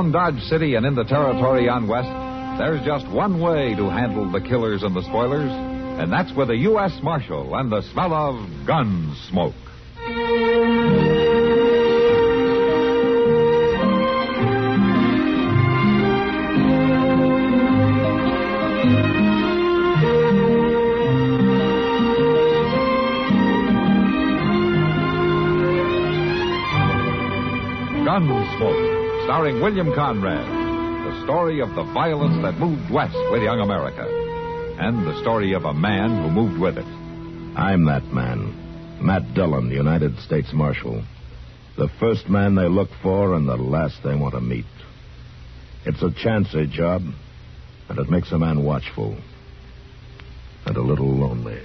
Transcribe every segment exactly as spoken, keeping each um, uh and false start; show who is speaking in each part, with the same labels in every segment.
Speaker 1: Around Dodge City and in the territory on West, there's just one way to handle the killers and the spoilers, and that's with a U S Marshal and the smell of gun smoke. Gunsmoke, starring William Conrad. The story of the violence that moved west with young America. And the story of a man who moved with it.
Speaker 2: I'm that man. Matt Dillon, United States Marshal. The first man they look for and the last they want to meet. It's a chancy job, and it makes a man watchful. And a little lonely.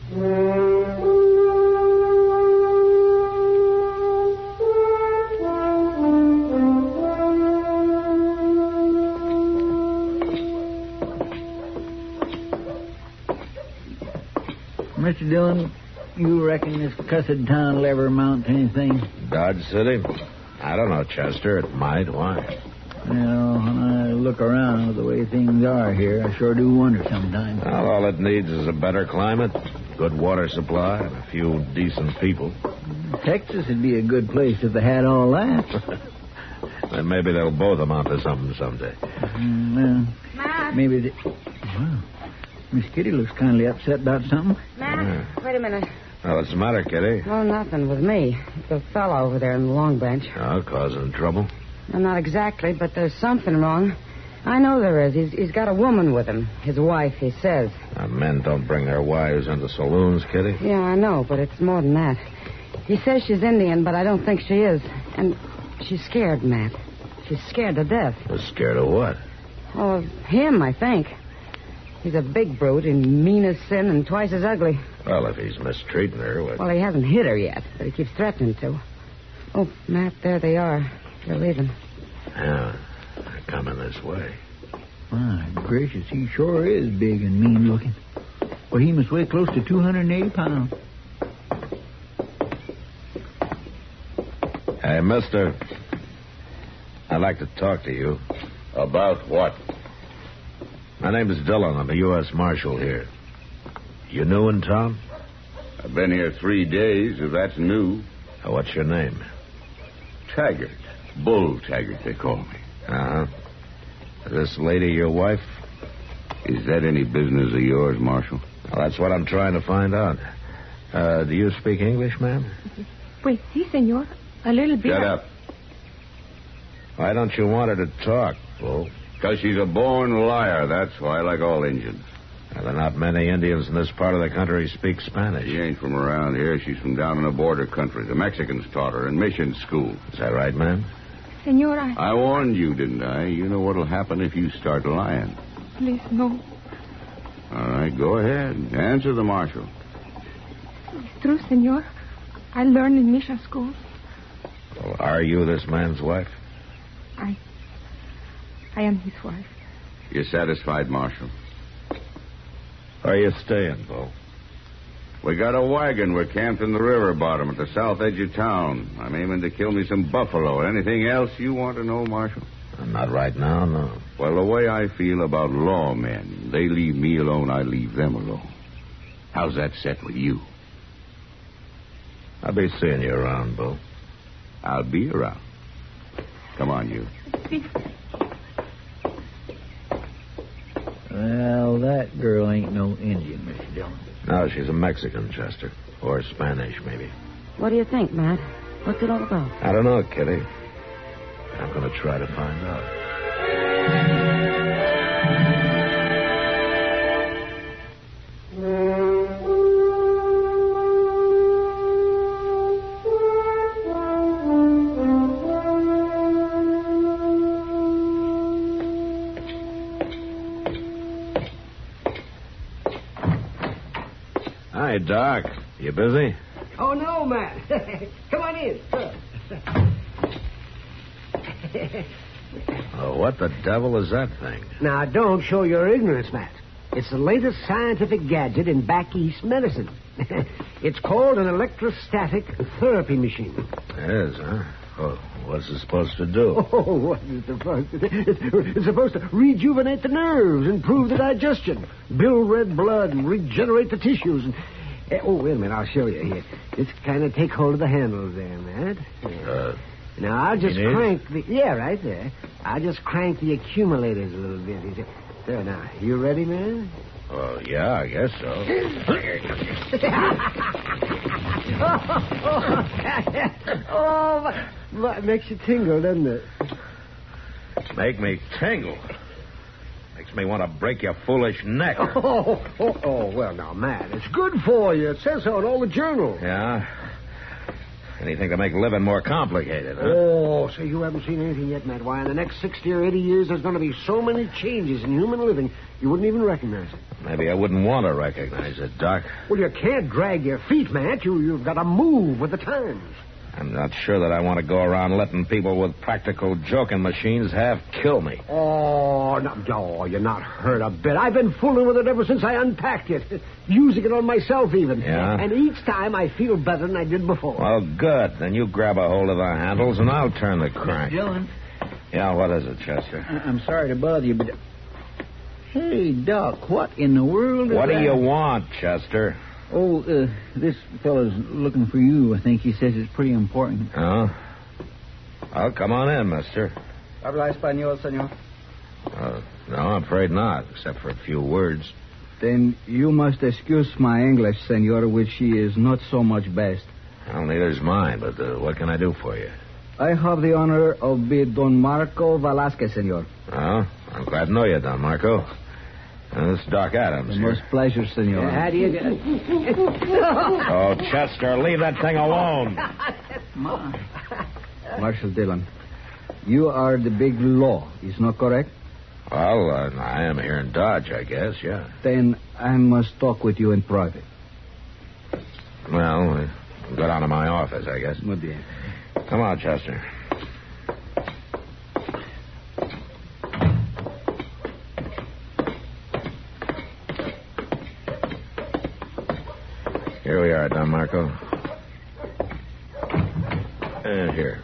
Speaker 3: Mister Dillon, you reckon this cussed town will ever amount to anything?
Speaker 2: Dodge City? I don't know, Chester. It might. Why?
Speaker 3: Well, when I look around at the way things are here, I sure do wonder sometimes.
Speaker 2: Well, all it needs is a better climate, good water supply, and a few decent people.
Speaker 3: Texas would be a good place if they had all that.
Speaker 2: Then maybe they'll both amount to something someday.
Speaker 3: Mm, well,
Speaker 4: Matt.
Speaker 3: maybe they... Wow. Miss Kitty looks kindly upset about something.
Speaker 4: Matt,
Speaker 2: Yeah.
Speaker 4: wait a minute.
Speaker 2: Oh, what's the matter, Kitty?
Speaker 4: Oh, nothing with me. The fellow over there in the long bench.
Speaker 2: Oh, causing trouble?
Speaker 4: Well, not exactly, but there's something wrong. I know there is. He's, he's got a woman with him. His wife, he says.
Speaker 2: Uh, men don't bring their wives into saloons, Kitty.
Speaker 4: Yeah, I know, but it's more than that. He says she's Indian, but I don't think she is. And she's scared, Matt. She's scared to death.
Speaker 2: Was scared of what?
Speaker 4: Oh, of him, I think. He's a big brute and mean as sin and twice as ugly.
Speaker 2: Well, if he's mistreating her, what...
Speaker 4: Well, he hasn't hit her yet, but he keeps threatening to. Oh, Matt, there they are. They're leaving.
Speaker 2: Yeah, they're coming this way.
Speaker 3: My gracious, he sure is big and mean looking. Well, he must weigh close to two hundred eighty pounds.
Speaker 2: Hey, mister. I'd like to talk to you.
Speaker 5: About what?
Speaker 2: My name is Dillon. I'm a U S Marshal here. You new in town?
Speaker 5: I've been here three days, if that's new.
Speaker 2: Uh, what's your name?
Speaker 5: Taggart. Bull Taggart, they call me.
Speaker 2: Uh-huh. Is this lady your wife?
Speaker 5: Is that any business of yours, Marshal?
Speaker 2: Well, that's what I'm trying to find out. Uh, do you speak English, ma'am?
Speaker 6: Pues sí, senor. A little bit.
Speaker 5: Shut up.
Speaker 2: Why don't you want her to talk, Bull?
Speaker 5: Because she's a born liar, that's why, like all Indians.
Speaker 2: Well, there are not many Indians in this part of the country who speak Spanish.
Speaker 5: She ain't from around here. She's from down in the border country. The Mexicans taught her in mission school.
Speaker 2: Is that right, ma'am?
Speaker 6: Senor, I...
Speaker 5: I warned you, didn't I? You know what'll happen if you start lying.
Speaker 6: Please, no.
Speaker 5: All right, go ahead. Answer the marshal.
Speaker 6: It's true, senor. I learned in mission school.
Speaker 2: Well, are you this man's wife?
Speaker 6: I... I am his wife.
Speaker 5: You satisfied, Marshal?
Speaker 2: Where are you staying, Bull?
Speaker 5: We got a wagon. We're camped in the river bottom at the south edge of town. I'm aiming to kill me some buffalo. Anything else you want to know, Marshal?
Speaker 2: Not right now, no.
Speaker 5: Well, the way I feel about lawmen, they leave me alone, I leave them alone. How's that set with you?
Speaker 2: I'll be seeing you around, Bull.
Speaker 5: I'll be around. Come on, you.
Speaker 3: Well, that girl ain't no Indian, Mister Dillon.
Speaker 2: No, she's a Mexican, Chester. Or Spanish, maybe.
Speaker 4: What do you think, Matt? What's it all about?
Speaker 2: I don't know, Kitty. I'm going to try to find out. Hi, Doc. You busy?
Speaker 7: Oh, no, Matt. Come on in.
Speaker 2: Oh, what the devil is that thing?
Speaker 7: Now, don't show your ignorance, Matt. It's the latest scientific gadget in back east medicine. It's called an electrostatic therapy machine.
Speaker 2: It is, huh? Well, what's it supposed to do?
Speaker 7: Oh, what is it supposed to do? It's, it's supposed to rejuvenate the nerves, improve the digestion, build red blood, and regenerate the tissues. And, eh, oh, wait a minute. I'll show you here. Just kind of take hold of the handles there, Matt.
Speaker 2: Uh,
Speaker 7: now, I'll just
Speaker 2: it is?
Speaker 7: crank the... Yeah, right there. I'll just crank the accumulators a little bit. There, now. You ready, man?
Speaker 2: well, yeah, I guess so.
Speaker 7: oh, my, it makes you tingle, doesn't it?
Speaker 2: Make me tingle. Makes me want to break your foolish neck.
Speaker 7: Oh, oh, oh, well, now, Matt, it's good for you. It says so in all the journals.
Speaker 2: Yeah? Anything to make living more complicated, huh?
Speaker 7: Oh, so you haven't seen anything yet, Matt. Why, in the next sixty or eighty years, there's going to be so many changes in human living, you wouldn't even recognize it.
Speaker 2: Maybe I wouldn't want to recognize it, Doc.
Speaker 7: Well, you can't drag your feet, Matt. You, you've got to move with the times.
Speaker 2: I'm not sure that I want to go around letting people with practical joking machines half kill me.
Speaker 7: Oh, no, no, you're not hurt a bit. I've been fooling with it ever since I unpacked it. Using it on myself, even.
Speaker 2: Yeah?
Speaker 7: And each time I feel better than I did before.
Speaker 2: Well, good. Then you grab a hold of the handles and I'll turn the crank.
Speaker 3: Dillon,
Speaker 2: Yeah, what is it, Chester?
Speaker 3: I- I'm sorry to bother you, but... Hey, Doc, what in the world is
Speaker 2: What do
Speaker 3: that?
Speaker 2: you want, Chester?
Speaker 3: Oh, uh, this fellow's looking for you. I think he says it's pretty important.
Speaker 2: Huh? Well, come on in, mister.
Speaker 3: Habla español, senor?
Speaker 2: Uh, no, I'm afraid not, except for a few words.
Speaker 3: Then you must excuse my English, senor, which is not so much best.
Speaker 2: Well, neither's mine, but uh, what can I do for you?
Speaker 3: I have the honor of being Don Marco Velasquez, senor.
Speaker 2: Oh, I'm glad to know you, Don Marco. Uh, this is Doc Adams
Speaker 3: The
Speaker 2: here.
Speaker 3: most pleasure, senor.
Speaker 7: How do you get...
Speaker 2: Oh, Chester, leave that thing alone.
Speaker 3: Marshal Dillon, you are the big law, is not correct?
Speaker 2: Well, uh, I am here in Dodge, I guess, yeah.
Speaker 3: Then I must talk with you in private.
Speaker 2: Well, uh, go down to my office, I guess.
Speaker 3: Muy bien.
Speaker 2: Come on, Chester. Here we are, Don Marco. And here.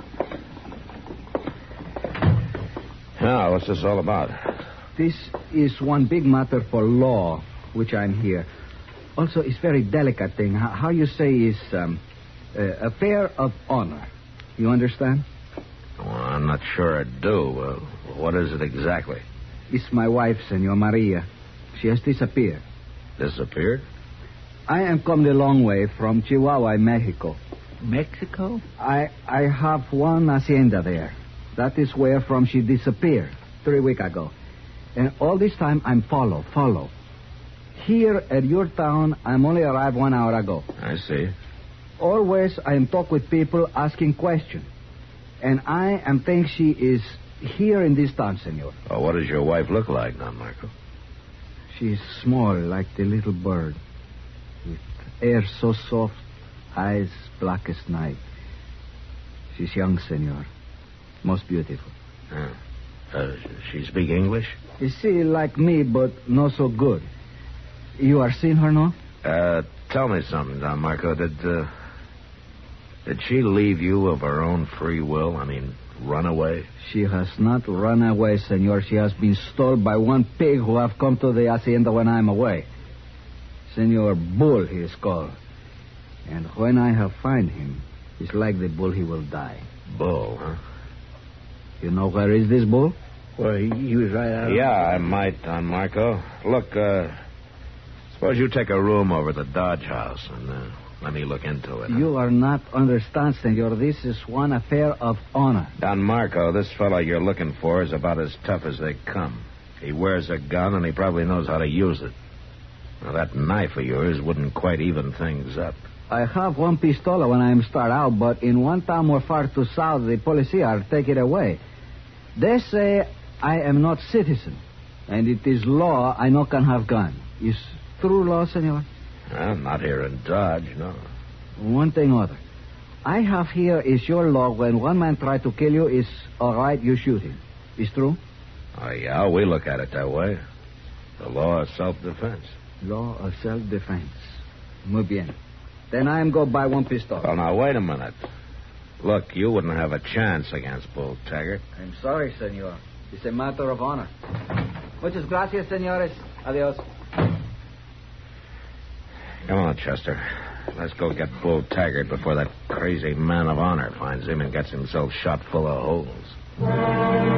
Speaker 2: Now, what's this all about?
Speaker 3: This is one big matter for law, which I'm here. Also, it's very delicate thing. How, how you say is um, uh, affair of honor. You understand?
Speaker 2: Well, I'm not sure I do. Uh, what is it exactly?
Speaker 3: It's my wife, Senor Maria. She has disappeared.
Speaker 2: Disappeared?
Speaker 3: I am come the long way from Chihuahua, Mexico.
Speaker 7: Mexico?
Speaker 3: I I have one hacienda there. That is where from she disappeared three weeks ago. And all this time I'm follow, follow. Here at your town, I'm only arrived one hour ago.
Speaker 2: I see.
Speaker 3: Always I am talk with people asking questions. And I am think she is here in this town, senor.
Speaker 2: Oh, what does your wife look like, Don Marco?
Speaker 3: She's small like the little bird. With hair so soft, eyes black as night. She's young, senor. Most beautiful.
Speaker 2: Uh, uh, she speak English?
Speaker 3: You see, like me, but not so good. You are seen her, no?
Speaker 2: Uh, tell me something, Don Marco. Did, uh, did she leave you of her own free will? I mean, run away?
Speaker 3: She has not run away, senor. She has been stolen by one pig who have come to the hacienda when I'm away. Senor Bull, he is called. And when I have find him, it's like the bull he will die.
Speaker 2: Bull, huh?
Speaker 3: You know where is this bull?
Speaker 7: Well, he, he was right out.
Speaker 2: Yeah, I might, Don Marco. Look, uh, suppose you take a room over at the Dodge House and uh, let me look into it. Huh?
Speaker 3: You are not understand, senor. This is one affair of honor.
Speaker 2: Don Marco, this fellow you're looking for is about as tough as they come. He wears a gun and he probably knows how to use it. Now, that knife of yours wouldn't quite even things up.
Speaker 3: I have one pistola when I start out, but in one town more far to south, the policia take it away. They say I am not citizen, and it is law I no can have gun. Is true law, senor?
Speaker 2: Well, not here in Dodge, no.
Speaker 3: One thing other. I have here is your law when one man try to kill you, is all right, you shoot him. Is true?
Speaker 2: Oh, yeah, we look at it that way. The law of self-defense.
Speaker 3: Law of self-defense. Muy bien. Then I am go buy one pistol.
Speaker 2: Well, now, wait a minute. Look, you wouldn't have a chance against Bull Taggart.
Speaker 3: I'm sorry, senor. It's a matter of honor. Muchas gracias, senores. Adios.
Speaker 2: Come on, Chester. Let's go get Bull Taggart before that crazy man of honor finds him and gets himself shot full of holes.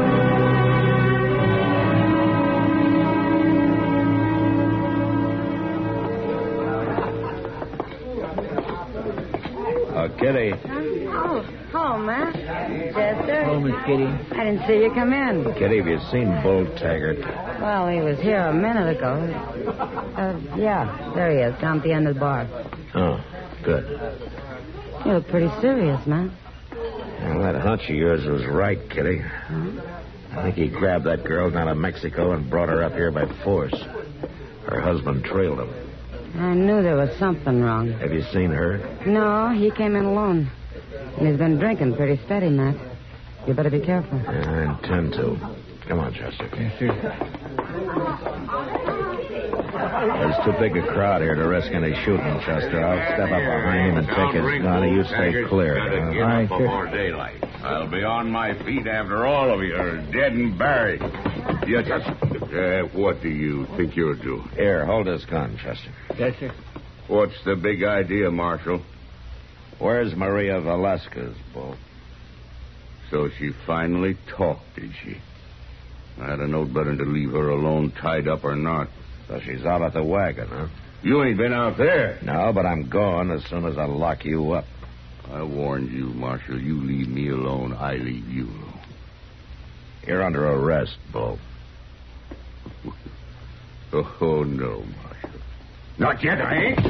Speaker 2: Oh, Kitty.
Speaker 4: Oh, hello, Matt. Chester.
Speaker 3: Hello, Miss Kitty.
Speaker 4: I didn't see you come in.
Speaker 2: Kitty, have you seen Bull Taggart?
Speaker 4: Well, he was here a minute ago. Uh, yeah, there he is, down at the end of the bar.
Speaker 2: Oh, good.
Speaker 4: You look pretty serious, man.
Speaker 2: Well, that hunch of yours was right, Kitty.
Speaker 4: Hmm?
Speaker 2: I think he grabbed that girl down in Mexico and brought her up here by force. Her husband trailed him.
Speaker 4: I knew there was something wrong.
Speaker 2: Have you seen her?
Speaker 4: No, he came in alone. And he's been drinking pretty steady, Matt. You better be careful.
Speaker 2: Yeah, I intend to. Come on, Chester.
Speaker 3: Yes, sir.
Speaker 2: There's too big a crowd here to risk any shooting, Chester. I'll step up behind him and take his gun, and you stay clear.
Speaker 5: Gotta get
Speaker 3: All right,
Speaker 5: up
Speaker 3: sir.
Speaker 5: before daylight. I'll be on my feet after all of you are dead and buried. You just... Uh, what do you think you'll do?
Speaker 2: Here, hold this gun, Chester.
Speaker 3: Yes, sir.
Speaker 5: What's the big idea, Marshal?
Speaker 2: Where's Maria Velasquez, Bull?
Speaker 5: So she finally talked, did she? I'd have known better to leave her alone, tied up or not.
Speaker 2: So she's out at the wagon, huh?
Speaker 5: You ain't been out there.
Speaker 2: No, but I'm going as soon as I lock you up.
Speaker 5: I warned you, Marshal. You leave me alone, I leave you alone.
Speaker 2: You're under arrest, Bull.
Speaker 5: Oh, no, Marshal. Not yet, I ain't.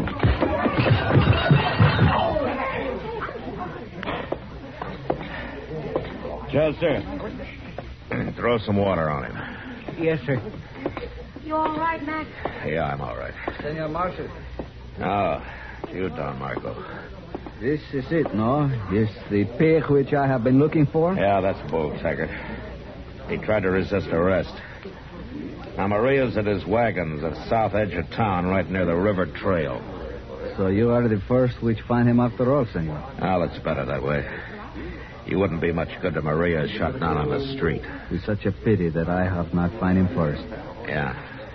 Speaker 2: Chester, throw some water on him.
Speaker 3: Yes, sir.
Speaker 4: You all right, Matt?
Speaker 2: Yeah, I'm all right.
Speaker 3: Senor Marshal.
Speaker 2: Oh, you, Don Marco.
Speaker 3: This is it, no? This the pig which I have been looking for?
Speaker 2: Yeah, that's Bull Taggart. He tried to resist arrest. Now, Maria's at his wagons at the south edge of town, right near the river trail.
Speaker 3: So you are the first which find him after all, senor.
Speaker 2: Well, it's better that way. You wouldn't be much good to Maria shot down on the street.
Speaker 3: It's such a pity that I have not find him first.
Speaker 2: Yeah.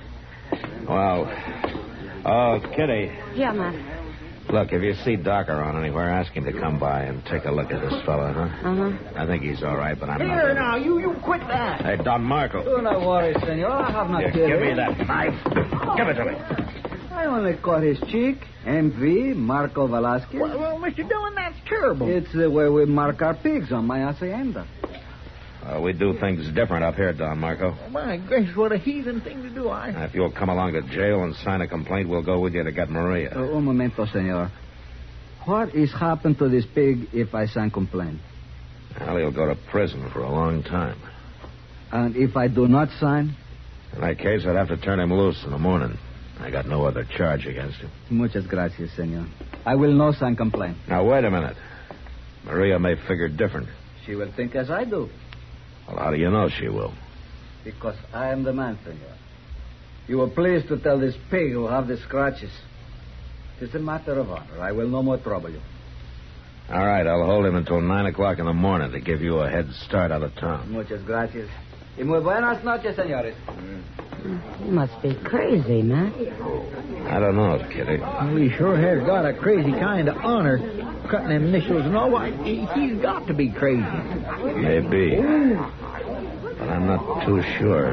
Speaker 2: Well, oh, Kitty.
Speaker 4: Yeah, Matt.
Speaker 2: Look, if you see Doc around anywhere, ask him to come by and take a look at this fella, huh?
Speaker 4: Uh-huh.
Speaker 2: I think he's all right, but I'm not...
Speaker 7: Here, now, you, you quit that.
Speaker 2: Hey, Don Marco.
Speaker 3: Do not worry, senor. I have not
Speaker 2: Here,
Speaker 3: killed
Speaker 2: give me
Speaker 3: him.
Speaker 2: that knife. Give it to me.
Speaker 3: I only caught his cheek. M V, Marco Velasquez.
Speaker 7: Well, well, Mister Dillon, that's terrible.
Speaker 3: It's the way we mark our pigs on my hacienda.
Speaker 2: Uh, we do things different up here, Don Marco.
Speaker 7: My gracious, what a heathen thing to do. I...
Speaker 2: Now, if you'll come along to jail and sign a complaint, we'll go with you to get Maria.
Speaker 3: Uh, un momento, senor. What is happened to this pig if I sign complaint?
Speaker 2: Well, he'll go to prison for a long time.
Speaker 3: And if I do not sign?
Speaker 2: In that case, I'd have to turn him loose in the morning. I got no other charge against him.
Speaker 3: Muchas gracias, senor. I will not sign complaint.
Speaker 2: Now, wait a minute. Maria may figure different.
Speaker 3: She will think as I do.
Speaker 2: Well, how do you know she will?
Speaker 3: Because I am the man, senor. You were pleased to tell this pig who have the scratches. It's a matter of honor. I will no more trouble you.
Speaker 2: All right, I'll hold him until nine o'clock in the morning to give you a head start out of town.
Speaker 3: Muchas gracias. Y muy buenas noches, señores.
Speaker 4: You must be crazy, Matt.
Speaker 2: I don't know, Kitty.
Speaker 7: Well, he sure has got a crazy kind of honor. Cutting them initials and all. Why, he, he's got to be crazy.
Speaker 2: Maybe. But I'm not too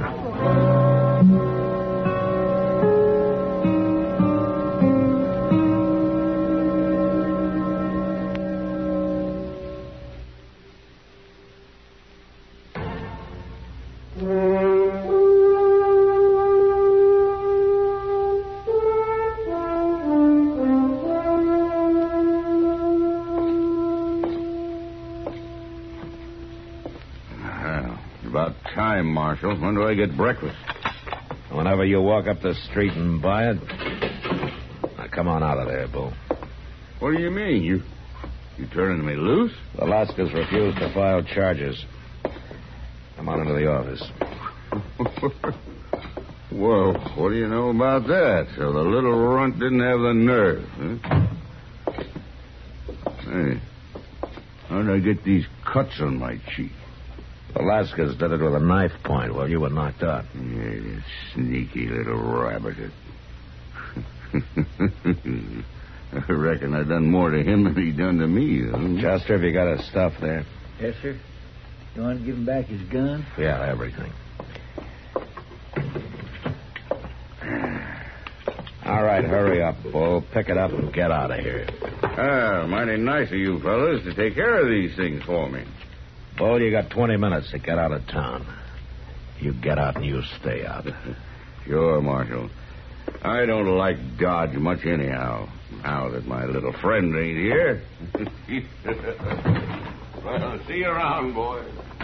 Speaker 2: sure.
Speaker 5: About time, Marshal. When do I get breakfast?
Speaker 2: Whenever you walk up the street and buy it. Now, come on out of there, Bull.
Speaker 5: What do you mean? You you turning me loose?
Speaker 2: Velasquez refused to file charges. Come on into the office.
Speaker 5: Well, what do you know about that? So the little runt didn't have the nerve, huh? Hey, How'd I get these cuts on my cheek?
Speaker 2: Velasquez did it with a knife point while you were knocked out.
Speaker 5: Yeah, that sneaky little rabbit. I reckon I done more to him than he done to me. Huh?
Speaker 2: Chester, have you got his stuff there?
Speaker 8: Yes, sir. You want to give him back his gun?
Speaker 2: Yeah, everything. All right, hurry up, Bull. Pick it up and get out of here.
Speaker 5: Ah, mighty nice of you fellas to take care of these things for me.
Speaker 2: Bull, you got twenty minutes to get out of town. You get out and you stay out.
Speaker 5: Sure, Marshal. I don't like Dodge much anyhow, now that my little friend ain't here. Well, see you around, boys.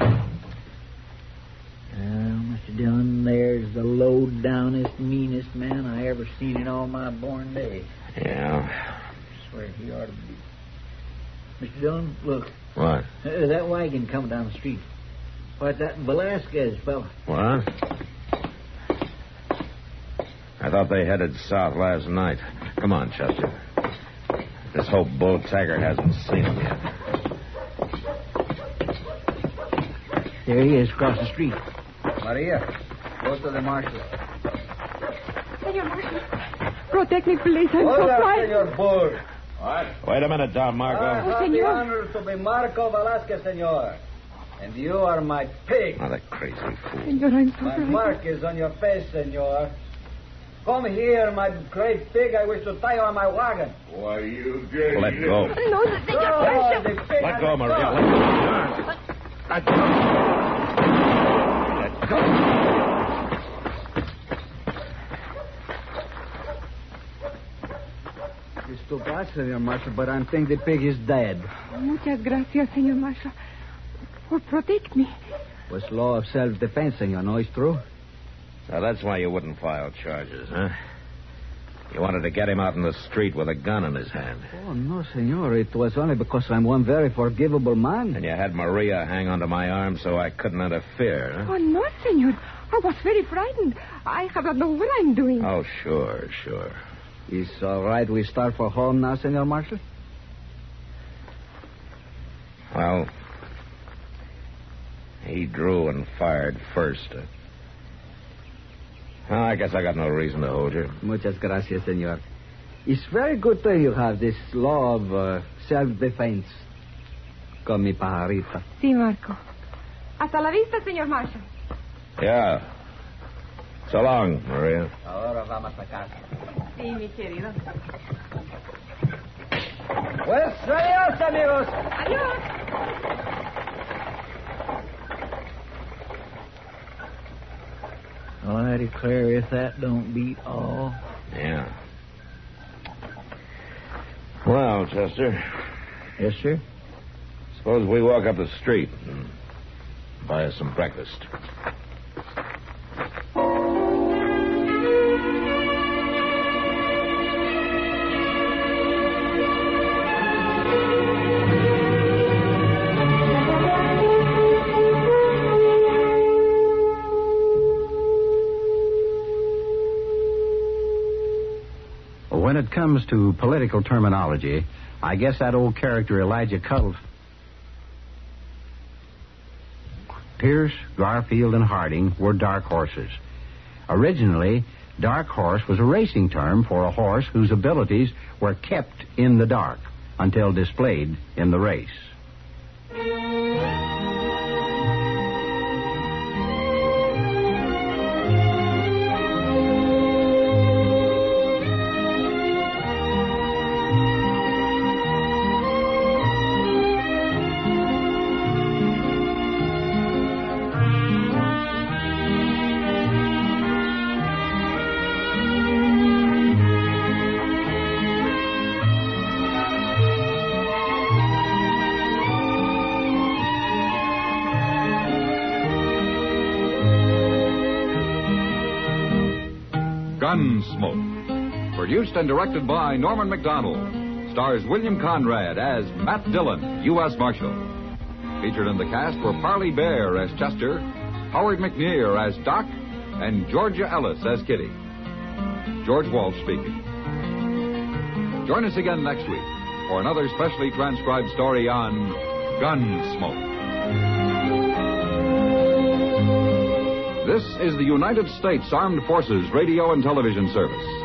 Speaker 8: Well, Mister Dillon, there's the low-downest, meanest man I ever seen in all my born days.
Speaker 2: Yeah.
Speaker 8: I swear he ought to be. Mister Dillon, look.
Speaker 2: What?
Speaker 8: Uh, that wagon coming down the street. What's that Velasquez fella?
Speaker 2: What? I thought they headed south last night. Come on, Chester. Let's hope Bull Taggart hasn't seen them yet.
Speaker 8: There he is, across the street.
Speaker 3: Maria, go to the marshal.
Speaker 6: Senor Marshal, protect me, please. I'm so
Speaker 3: Hola,
Speaker 6: frightened.
Speaker 3: Senor Bull.
Speaker 2: What? Wait a minute, Don Marco.
Speaker 3: I have
Speaker 6: Senor.
Speaker 3: the honor to be Marco Velasquez, senor. And you are my pig.
Speaker 2: Oh, that crazy fool.
Speaker 6: Senor, I'm so
Speaker 3: My
Speaker 6: frightened.
Speaker 3: mark is on your face, senor. Come here, my great pig. I wish to tie you on my wagon.
Speaker 5: Why, you did.
Speaker 2: Let go.
Speaker 6: No, Senor
Speaker 3: Oh,
Speaker 6: Marshal.
Speaker 3: the pig
Speaker 2: Let
Speaker 3: has
Speaker 2: go,
Speaker 3: a
Speaker 2: Maria.
Speaker 3: gun.
Speaker 2: Let go. Let go. Let go.
Speaker 3: It's too bad, senor Marshal, but I think the pig is dead.
Speaker 6: Muchas gracias, Senor Marshal. For protect me.
Speaker 3: Was law of self-defense, senor. No, it's true.
Speaker 2: So that's why you wouldn't file charges, huh? You wanted to get him out in the street with a gun in his hand.
Speaker 3: Oh, no, senor. It was only because I'm one very forgivable man.
Speaker 2: And you had Maria hang onto my arm so I couldn't interfere, huh?
Speaker 6: Oh, no, Senor. I was very frightened. I have not know what I'm doing.
Speaker 2: Oh, sure, sure.
Speaker 3: It's all right we start for home now, senor Marshal?
Speaker 2: Well, he drew and fired first. Uh, well, I guess I got no reason to hold you.
Speaker 3: Muchas gracias, senor. It's very good thing you have this law of uh, self-defense. Con mi pajarita.
Speaker 6: Sí, Marco. Hasta la vista, Senor Marshal.
Speaker 2: Yeah. So long, Maria.
Speaker 3: Ahora vamos a casa.
Speaker 6: Sí, mi querido.
Speaker 3: Pues, adiós, amigos.
Speaker 6: Adiós.
Speaker 8: Well, I declare if that don't beat all.
Speaker 2: Yeah. Well, Chester,
Speaker 8: Yes, sir.
Speaker 2: suppose we walk up the street and buy us some breakfast.
Speaker 9: When it comes to political terminology, I guess that old character Elijah Cuttle. Pierce, Garfield, and Harding were dark horses. Originally, dark horse was a racing term for a horse whose abilities were kept in the dark until displayed in the race.
Speaker 1: Gunsmoke. Produced and directed by Norman McDonald. Stars William Conrad as Matt Dillon, U S Marshal. Featured in the cast were Parley Bear as Chester, Howard McNear as Doc, and Georgia Ellis as Kitty. George Walsh speaking. Join us again next week for another specially transcribed story on Gunsmoke. This is the United States Armed Forces Radio and Television Service.